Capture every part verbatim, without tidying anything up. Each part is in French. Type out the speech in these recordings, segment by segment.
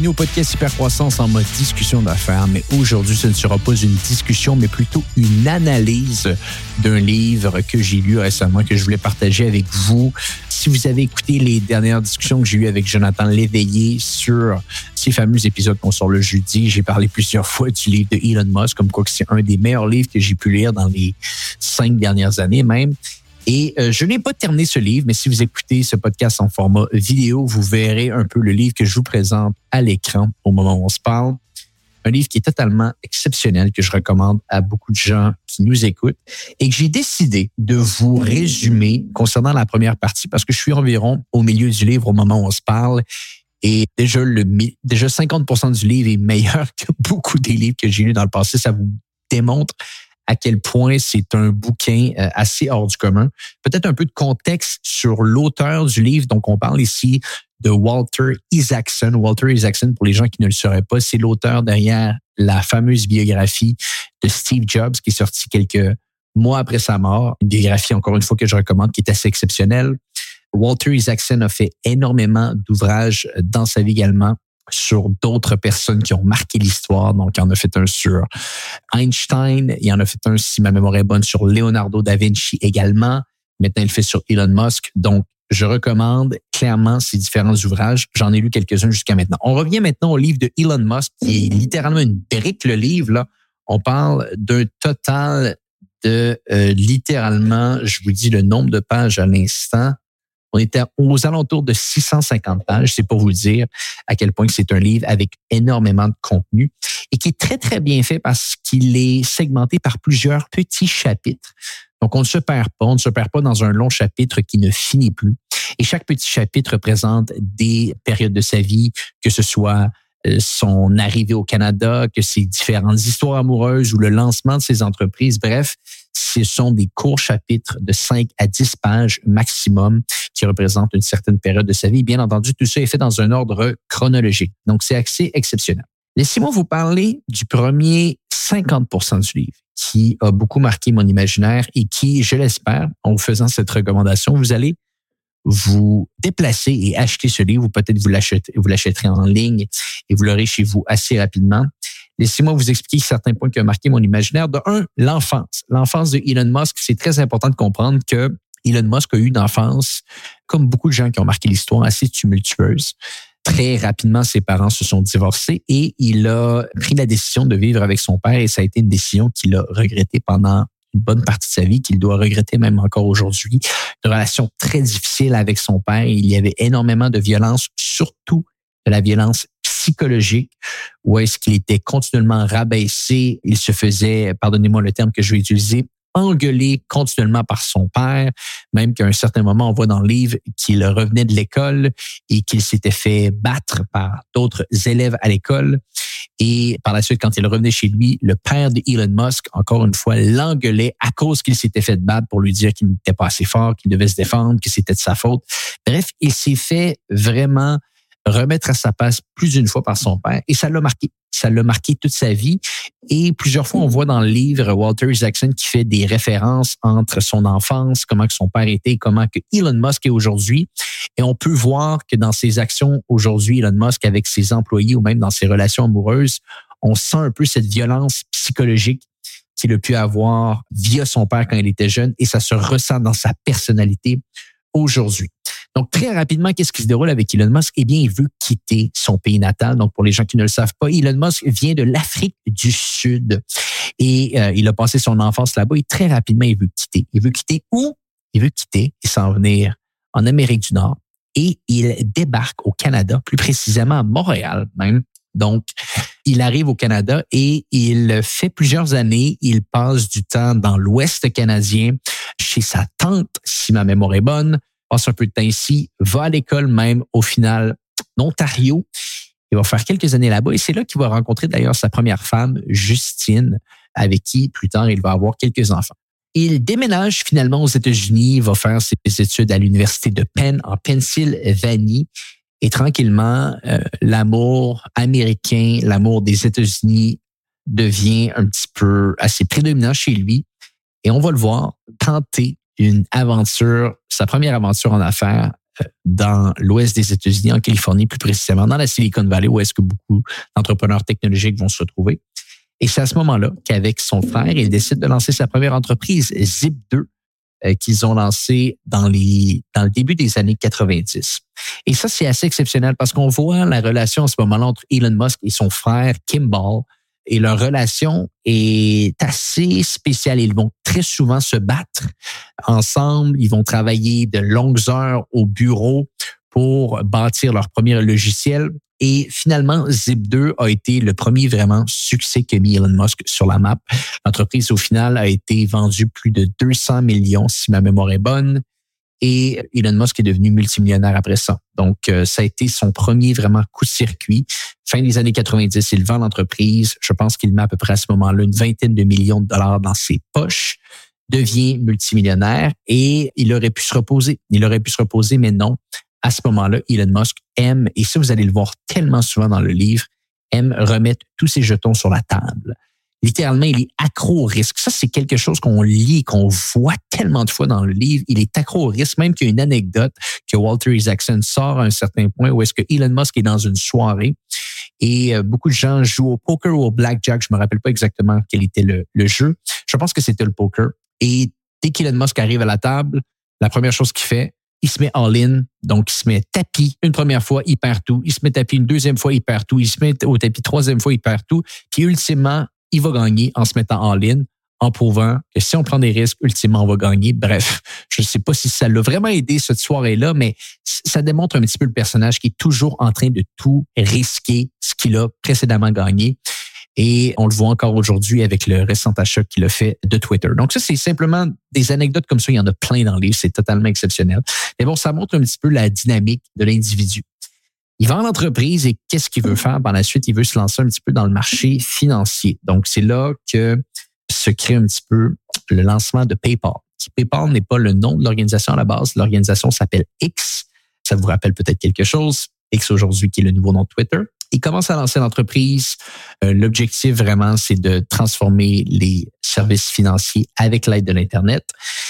bienvenue au podcast Hypercroissance en mode discussion d'affaires. Mais aujourd'hui, ce ne sera pas une discussion, mais plutôt une analyse d'un livre que j'ai lu récemment, que je voulais partager avec vous. Si vous avez écouté les dernières discussions que j'ai eues avec Jonathan Léveillé sur ces fameux épisodes qu'on sort le jeudi, j'ai parlé plusieurs fois du livre de Elon Musk, comme quoi que c'est un des meilleurs livres que j'ai pu lire dans les cinq dernières années même. Et euh, je n'ai pas terminé ce livre, mais si vous écoutez ce podcast en format vidéo, vous verrez un peu le livre que je vous présente à l'écran au moment où on se parle. Un livre qui est totalement exceptionnel, que je recommande à beaucoup de gens qui nous écoutent et que j'ai décidé de vous résumer concernant la première partie parce que je suis environ au milieu du livre au moment où on se parle. Et déjà, le, déjà cinquante pour cent du livre est meilleur que beaucoup des livres que j'ai lus dans le passé. Ça vous démontre à quel point c'est un bouquin assez hors du commun. Peut-être un peu de contexte sur l'auteur du livre. Donc, on parle ici de Walter Isaacson. Walter Isaacson, pour les gens qui ne le sauraient pas, c'est l'auteur derrière la fameuse biographie de Steve Jobs qui est sortie quelques mois après sa mort. Une biographie, encore une fois, que je recommande, qui est assez exceptionnelle. Walter Isaacson a fait énormément d'ouvrages dans sa vie également sur d'autres personnes qui ont marqué l'histoire. Donc, il en a fait un sur Einstein, il en a fait un, si ma mémoire est bonne, sur Leonardo da Vinci également. Maintenant, il le fait sur Elon Musk. Donc, je recommande clairement ces différents ouvrages. J'en ai lu quelques-uns jusqu'à maintenant. On revient maintenant au livre de Elon Musk, qui est littéralement une brique, le livre. Là, on parle d'un total de euh, littéralement, je vous dis le nombre de pages à l'instant. On était aux alentours de six cent cinquante pages. C'est pour vous dire à quel point c'est un livre avec énormément de contenu et qui est très, très bien fait parce qu'il est segmenté par plusieurs petits chapitres. Donc, on ne se perd pas. On ne se perd pas dans un long chapitre qui ne finit plus. Et chaque petit chapitre représente des périodes de sa vie, que ce soit son arrivée au Canada, que ses différentes histoires amoureuses ou le lancement de ses entreprises. Bref, ce sont des courts chapitres de cinq à dix pages maximum qui représentent une certaine période de sa vie. Bien entendu, tout ça est fait dans un ordre chronologique. Donc, c'est assez exceptionnel. Laissez-moi vous parler du premier cinquante pour cent du livre qui a beaucoup marqué mon imaginaire et qui, je l'espère, en vous faisant cette recommandation, vous allez vous déplacer et acheter ce livre ou peut-être vous l'achèterez, vous l'achèterez en ligne et vous l'aurez chez vous assez rapidement. Laissez-moi vous expliquer certains points qui ont marqué mon imaginaire. De un, l'enfance. L'enfance de Elon Musk, c'est très important de comprendre que Elon Musk a eu une enfance, comme beaucoup de gens qui ont marqué l'histoire, assez tumultueuse. Très rapidement, ses parents se sont divorcés et il a pris la décision de vivre avec son père et ça a été une décision qu'il a regrettée pendant une bonne partie de sa vie, qu'il doit regretter même encore aujourd'hui. Une relation très difficile avec son père. Il y avait énormément de violence, surtout de la violence psychologique, où est-ce qu'il était continuellement rabaissé. Il se faisait, pardonnez-moi le terme que je vais utiliser, engueulé continuellement par son père, même qu'à un certain moment, on voit dans le livre qu'il revenait de l'école et qu'il s'était fait battre par d'autres élèves à l'école. Et par la suite, quand il revenait chez lui, le père de Elon Musk, encore une fois, l'engueulait à cause qu'il s'était fait battre pour lui dire qu'il n'était pas assez fort, qu'il devait se défendre, que c'était de sa faute. Bref, il s'est fait vraiment remettre à sa place plus d'une fois par son père et ça l'a marqué. Ça l'a marqué toute sa vie. Et plusieurs fois, on voit dans le livre Walter Isaacson qui fait des références entre son enfance, comment que son père était, comment que Elon Musk est aujourd'hui. Et on peut voir que dans ses actions aujourd'hui, Elon Musk avec ses employés ou même dans ses relations amoureuses, on sent un peu cette violence psychologique qu'il a pu avoir via son père quand il était jeune et ça se ressent dans sa personnalité aujourd'hui. Donc, très rapidement, qu'est-ce qui se déroule avec Elon Musk? Eh bien, il veut quitter son pays natal. Donc, pour les gens qui ne le savent pas, Elon Musk vient de l'Afrique du Sud et euh, il a passé son enfance là-bas et très rapidement, il veut quitter. Il veut quitter où? Il veut quitter et s'en venir en Amérique du Nord et il débarque au Canada, plus précisément à Montréal même. Donc, il arrive au Canada et il fait plusieurs années. Il passe du temps dans l'Ouest canadien, chez sa tante, si ma mémoire est bonne, passe un peu de temps ici, va à l'école même au final d'Ontario. Il va faire quelques années là-bas et c'est là qu'il va rencontrer d'ailleurs sa première femme, Justine, avec qui plus tard il va avoir quelques enfants. Il déménage finalement aux États-Unis, il va faire ses études à l'université de Penn en Pennsylvanie. Et tranquillement, euh, l'amour américain, l'amour des États-Unis devient un petit peu assez prédominant chez lui. Et on va le voir tenter une aventure, sa première aventure en affaires dans l'ouest des États-Unis, en Californie plus précisément, dans la Silicon Valley, où est-ce que beaucoup d'entrepreneurs technologiques vont se retrouver. Et c'est à ce moment-là qu'avec son frère, il décide de lancer sa première entreprise, Zip deux, euh, qu'ils ont lancé dans les dans le début des années quatre-vingt-dix. Et ça, c'est assez exceptionnel parce qu'on voit la relation à ce moment-là entre Elon Musk et son frère Kimball. Et leur relation est assez spéciale. Ils vont très souvent se battre ensemble. Ils vont travailler de longues heures au bureau pour bâtir leur premier logiciel. Et finalement, Zip deux a été le premier vraiment succès qu'a mis Elon Musk sur la map. L'entreprise, au final, a été vendue plus de deux cents millions, si ma mémoire est bonne. Et Elon Musk est devenu multimillionnaire après ça. Donc, euh, ça a été son premier vraiment coup de circuit. Fin des années quatre-vingt-dix, il vend l'entreprise. Je pense qu'il met à peu près à ce moment-là une vingtaine de millions de dollars dans ses poches, devient multimillionnaire et il aurait pu se reposer. Il aurait pu se reposer, mais non. À ce moment-là, Elon Musk aime, et ça, vous allez le voir tellement souvent dans le livre, aime remettre tous ses jetons sur la table. Littéralement, il est accro au risque. Ça, c'est quelque chose qu'on lit, qu'on voit tellement de fois dans le livre. Il est accro au risque, même qu'il y a une anecdote que Walter Isaacson sort à un certain point où est-ce que Elon Musk est dans une soirée et beaucoup de gens jouent au poker ou au blackjack. Je me rappelle pas exactement quel était le, le jeu. Je pense que c'était le poker. Et dès qu'Elon Musk arrive à la table, la première chose qu'il fait, il se met all-in, donc il se met tapis une première fois, il perd tout. Il se met tapis une deuxième fois, il perd tout. Il se met au tapis troisième fois, il perd tout. Puis ultimement, il va gagner en se mettant en ligne, en prouvant que si on prend des risques, ultimement, on va gagner. Bref, je ne sais pas si ça l'a vraiment aidé cette soirée-là, mais ça démontre un petit peu le personnage qui est toujours en train de tout risquer, ce qu'il a précédemment gagné. Et on le voit encore aujourd'hui avec le récent achat qu'il a fait de Twitter. Donc ça, c'est simplement des anecdotes comme ça. Il y en a plein dans le livre. C'est totalement exceptionnel. Mais bon, ça montre un petit peu la dynamique de l'individu. Il vend l'entreprise et qu'est-ce qu'il veut faire par la suite? Il veut se lancer un petit peu dans le marché financier. Donc, c'est là que se crée un petit peu le lancement de PayPal. PayPal n'est pas le nom de l'organisation à la base. L'organisation s'appelle X. Ça vous rappelle peut-être quelque chose. X aujourd'hui, qui est le nouveau nom de Twitter. Il commence à lancer l'entreprise. Euh, l'objectif vraiment, c'est de transformer les services financiers avec l'aide de l'Internet.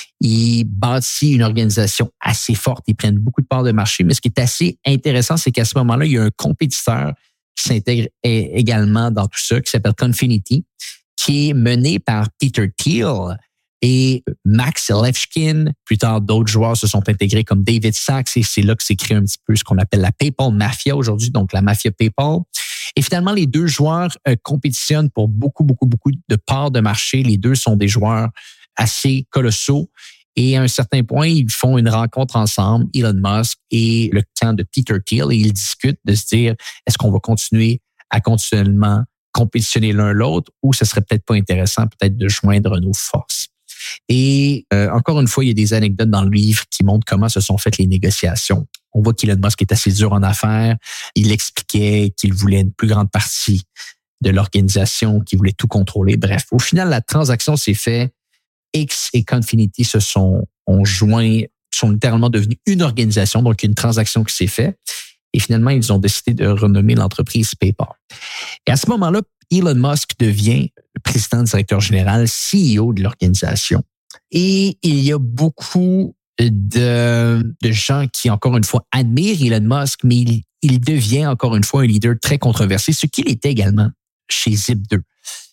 Il bâtit une organisation assez forte. Ils prennent beaucoup de parts de marché. Mais ce qui est assez intéressant, c'est qu'à ce moment-là, il y a un compétiteur qui s'intègre également dans tout ça, qui s'appelle Confinity, qui est mené par Peter Thiel et Max Levchin. Plus tard, d'autres joueurs se sont intégrés comme David Sachs et c'est là que s'est créé un petit peu ce qu'on appelle la PayPal Mafia aujourd'hui, donc la mafia PayPal. Et finalement, les deux joueurs euh, compétitionnent pour beaucoup, beaucoup, beaucoup de parts de marché. Les deux sont des joueurs assez colossaux. Et à un certain point, ils font une rencontre ensemble, Elon Musk et le camp de Peter Thiel, et ils discutent de se dire, est-ce qu'on va continuer à continuellement compétitionner l'un l'autre ou ce serait peut-être pas intéressant peut-être de joindre nos forces. Et euh, encore une fois, il y a des anecdotes dans le livre qui montrent comment se sont faites les négociations. On voit qu'Elon Musk est assez dur en affaires. Il expliquait qu'il voulait une plus grande partie de l'organisation, qu'il voulait tout contrôler. Bref, au final, la transaction s'est faite. X et Confinity se sont ont joint, sont littéralement devenus une organisation, donc une transaction qui s'est faite. Et finalement, ils ont décidé de renommer l'entreprise PayPal. Et à ce moment-là, Elon Musk devient le président directeur général, C E O de l'organisation. Et il y a beaucoup de, de gens qui, encore une fois, admirent Elon Musk, mais il, il devient, encore une fois, un leader très controversé, ce qu'il était également chez Zip deux.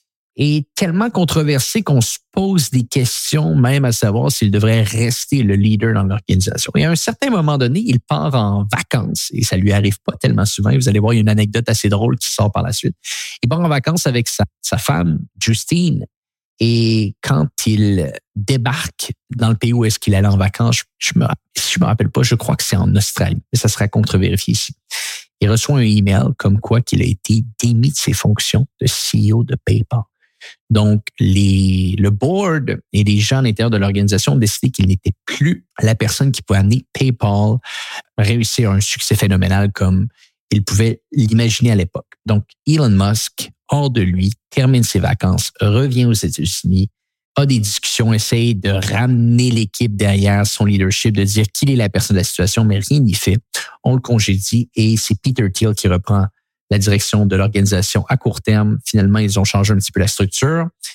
Et tellement controversé qu'on se pose des questions même à savoir s'il devrait rester le leader dans l'organisation. Et à un certain moment donné, il part en vacances et ça lui arrive pas tellement souvent. Et vous allez voir, il y a une anecdote assez drôle qui sort par la suite. Il part en vacances avec sa, sa femme, Justine. Et quand il débarque dans le pays où est-ce qu'il allait en vacances, je, je me, si je me rappelle pas, je crois que c'est en Australie. Mais ça sera à contre-vérifier ici. Il reçoit un email comme quoi qu'il a été démis de ses fonctions de C E O de PayPal. Donc, les, le board et les gens à l'intérieur de l'organisation ont décidé qu'il n'était plus la personne qui pouvait amener PayPal à réussir un succès phénoménal comme il pouvait l'imaginer à l'époque. Donc, Elon Musk, hors de lui, termine ses vacances, revient aux États-Unis, a des discussions, essaye de ramener l'équipe derrière son leadership, de dire qu'il est la personne de la situation, mais rien n'y fait. On le congédie et c'est Peter Thiel qui reprend la direction de l'organisation à court terme. Finalement, ils ont changé un petit peu la structure.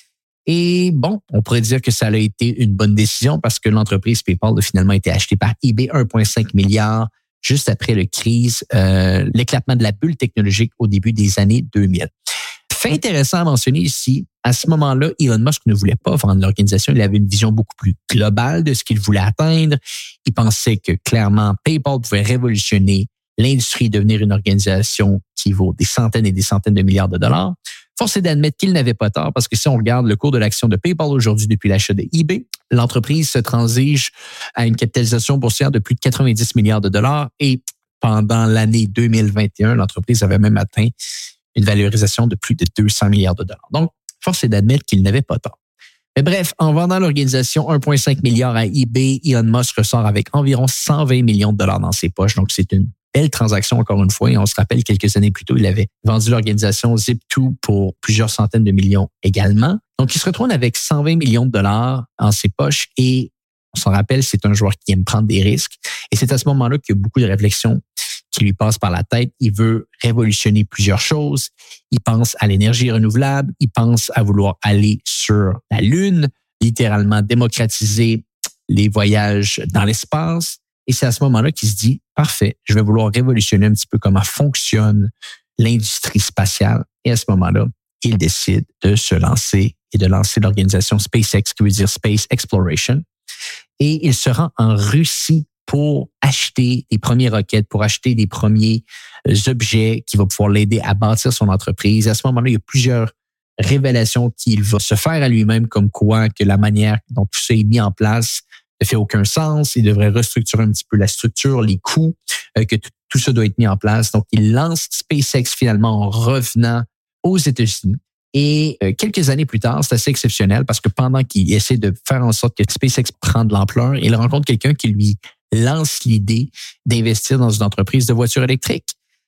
Et bon, on pourrait dire que ça a été une bonne décision parce que l'entreprise PayPal a finalement été achetée par eBay, un virgule cinq milliard, juste après la crise, euh, l'éclatement de la bulle technologique au début des années deux mille. Fait intéressant à mentionner ici, à ce moment-là, Elon Musk ne voulait pas vendre l'organisation. Il avait une vision beaucoup plus globale de ce qu'il voulait atteindre. Il pensait que clairement, PayPal pouvait révolutionner l'industrie, devenir une organisation qui vaut des centaines et des centaines de milliards de dollars. Force est d'admettre qu'il n'avait pas tort parce que si on regarde le cours de l'action de PayPal aujourd'hui depuis l'achat de eBay, l'entreprise se transige à une capitalisation boursière de plus de quatre-vingt-dix milliards de dollars et pendant l'année deux mille vingt et un, l'entreprise avait même atteint une valorisation de plus de deux cents milliards de dollars. Donc, force est d'admettre qu'il n'avait pas tort. Mais bref, en vendant l'organisation un virgule cinq milliard à eBay, Elon Musk ressort avec environ cent vingt millions de dollars dans ses poches. Donc, c'est une belle transaction encore une fois. Et on se rappelle, quelques années plus tôt, il avait vendu l'organisation Zip deux pour plusieurs centaines de millions également. Donc, il se retrouve avec cent vingt millions de dollars en ses poches et on s'en rappelle, c'est un joueur qui aime prendre des risques. Et c'est à ce moment-là qu'il y a beaucoup de réflexions qui lui passent par la tête. Il veut révolutionner plusieurs choses. Il pense à l'énergie renouvelable. Il pense à vouloir aller sur la Lune, littéralement démocratiser les voyages dans l'espace. Et c'est à ce moment-là qu'il se dit, parfait, je vais vouloir révolutionner un petit peu comment fonctionne l'industrie spatiale. Et à ce moment-là, il décide de se lancer et de lancer l'organisation SpaceX, qui veut dire Space Exploration. Et il se rend en Russie pour acheter des premières roquettes, pour acheter des premiers objets qui vont pouvoir l'aider à bâtir son entreprise. À ce moment-là, il y a plusieurs révélations qu'il va se faire à lui-même, comme quoi que la manière dont tout ça est mis en place ne fait aucun sens. Il devrait restructurer un petit peu la structure, les coûts, euh, que tout, tout ça doit être mis en place. Donc, il lance SpaceX finalement en revenant aux États-Unis. Et euh, quelques années plus tard, c'est assez exceptionnel parce que pendant qu'il essaie de faire en sorte que SpaceX prenne de l'ampleur, il rencontre quelqu'un qui lui lance l'idée d'investir dans une entreprise de voitures électriques.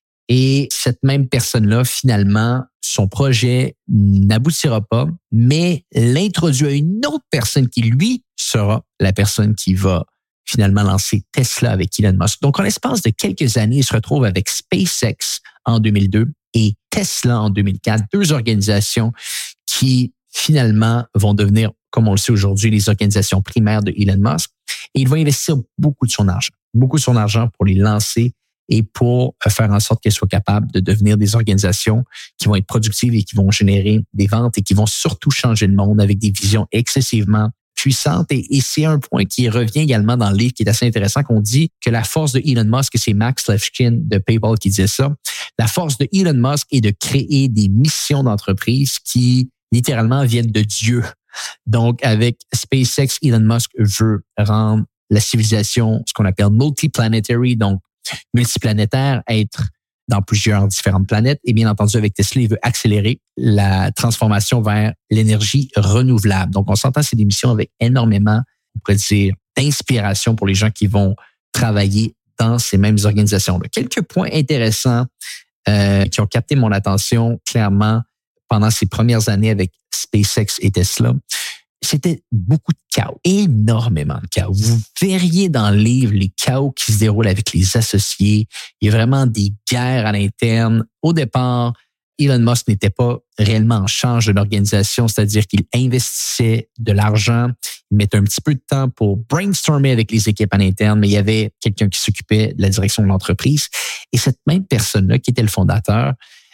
Et cette même personne-là, finalement, son projet n'aboutira pas, mais l'introduit à une autre personne qui, lui, sera la personne qui va finalement lancer Tesla avec Elon Musk. Donc, en l'espace de quelques années, il se retrouve avec SpaceX en deux mille deux et Tesla en deux mille quatre, deux organisations qui, finalement, vont devenir, comme on le sait aujourd'hui, les organisations primaires de Elon Musk. Et il va investir beaucoup de son argent, beaucoup de son argent pour les lancer et pour faire en sorte qu'elles soient capables de devenir des organisations qui vont être productives et qui vont générer des ventes et qui vont surtout changer le monde avec des visions excessivement puissantes. Et, et c'est un point qui revient également dans le livre qui est assez intéressant, qu'on dit que la force de Elon Musk, et c'est Max Levchin de PayPal qui disait ça, la force de Elon Musk est de créer des missions d'entreprise qui littéralement viennent de Dieu. Donc, avec SpaceX, Elon Musk veut rendre la civilisation ce qu'on appelle multiplanetary, donc multiplanétaire, être dans plusieurs différentes planètes. Et bien entendu, avec Tesla, il veut accélérer la transformation vers l'énergie renouvelable. Donc, on s'entend, c'est des missions avec énormément, on pourrait dire, d'inspiration pour les gens qui vont travailler dans ces mêmes organisations-là. Quelques points intéressants euh, qui ont capté mon attention clairement pendant ces premières années avec SpaceX et Tesla. C'était beaucoup de chaos, énormément de chaos. Vous verriez dans le livre les chaos qui se déroulent avec les associés. Il y a vraiment des guerres à l'interne. Au départ, Elon Musk n'était pas réellement en charge de l'organisation, c'est-à-dire qu'il investissait de l'argent, il mettait un petit peu de temps pour brainstormer avec les équipes à l'interne, mais il y avait quelqu'un qui s'occupait de la direction de l'entreprise. Et cette même personne-là, qui était le fondateur,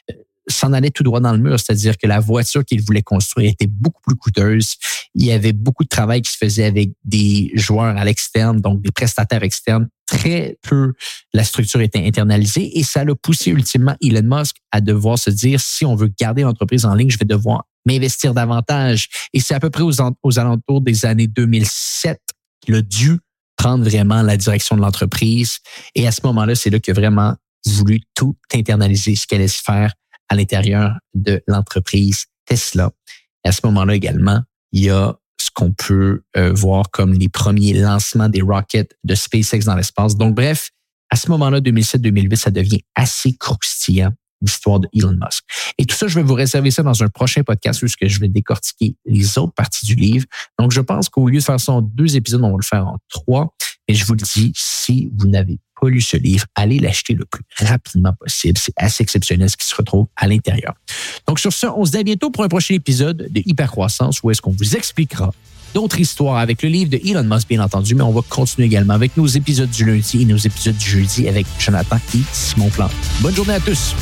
s'en allait tout droit dans le mur, c'est-à-dire que la voiture qu'il voulait construire était beaucoup plus coûteuse. Il y avait beaucoup de travail qui se faisait avec des joueurs à l'externe, donc des prestataires externes. Très peu, la structure était internalisée et ça l'a poussé ultimement Elon Musk à devoir se dire, si on veut garder l'entreprise en ligne, je vais devoir m'investir davantage. Et c'est à peu près aux, aux alentours des années deux mille sept qu'il a dû prendre vraiment la direction de l'entreprise. Et à ce moment-là, c'est là qu'il a vraiment voulu tout internaliser, ce qu'il allait se faire à l'intérieur de l'entreprise Tesla. Et à ce moment-là également, il y a ce qu'on peut euh, voir comme les premiers lancements des rockets de SpaceX dans l'espace. Donc bref, à ce moment-là, deux mille sept deux mille huit, ça devient assez croustillant, l'histoire de Elon Musk. Et tout ça, je vais vous réserver ça dans un prochain podcast où je vais décortiquer les autres parties du livre. Donc je pense qu'au lieu de faire ça en deux épisodes, on va le faire en trois. Et je vous le dis, si vous n'avez pas lu ce livre, allez l'acheter le plus rapidement possible. C'est assez exceptionnel ce qui se retrouve à l'intérieur. Donc, sur ce, on se dit à bientôt pour un prochain épisode de Hypercroissance où est-ce qu'on vous expliquera d'autres histoires avec le livre de Elon Musk, bien entendu, mais on va continuer également avec nos épisodes du lundi et nos épisodes du jeudi avec Jonathan et Simon Plante. Bonne journée à tous!